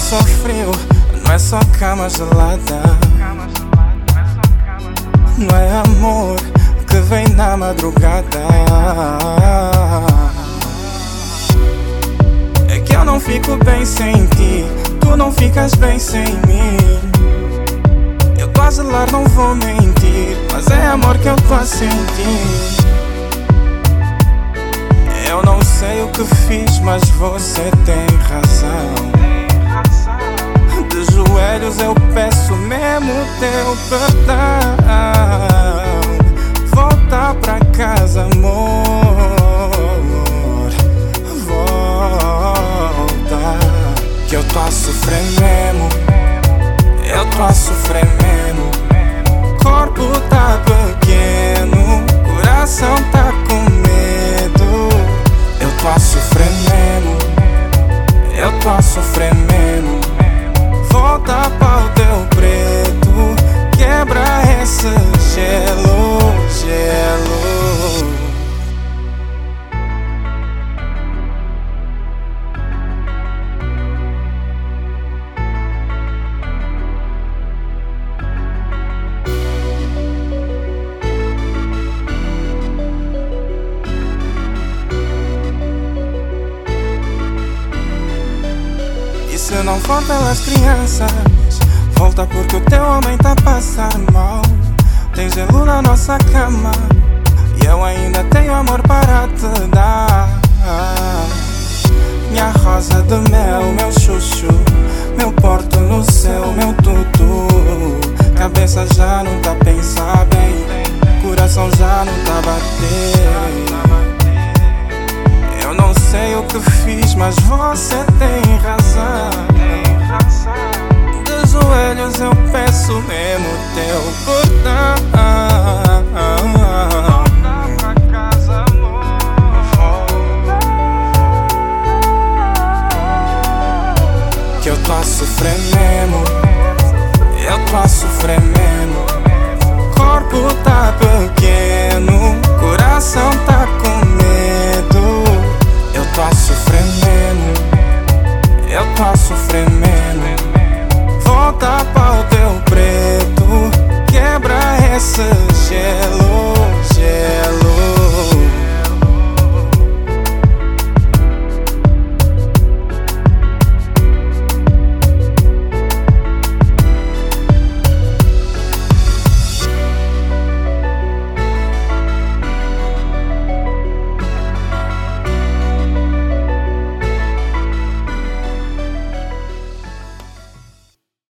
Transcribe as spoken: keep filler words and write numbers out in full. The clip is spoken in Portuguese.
só frio, não é só cama gelada. Não é amor que vem na madrugada. É que eu não fico bem sem ti, tu não ficas bem sem mim. Eu tô a gelar, não vou mentir, mas é amor que eu tô a sentir. Eu não sei o que fiz, mas você tem razão. De joelhos eu peço mesmo teu perdão. Volta pra casa, amor. Volta, que eu tô a sofrer mesmo. Eu tô a sofrer mesmo. Corpo tá pequeno, coração tá com medo. Eu tô a sofrer mesmo. Eu tô a sofrer mesmo. Volta para o teu preto, quebra esse gelo, gelo. E se não for pelas crianças, volta porque o teu homem tá a passar mal. Tem gelo na nossa cama e eu ainda tenho amor para te dar. Minha rosa de mel, meu chuchu, meu porto no céu, meu tutu. Cabeça já não tá a pensar bem, coração já não tá a bater. Eu não sei o que fiz, mas você tem razão. De joelhos eu peço mesmo teu perdão.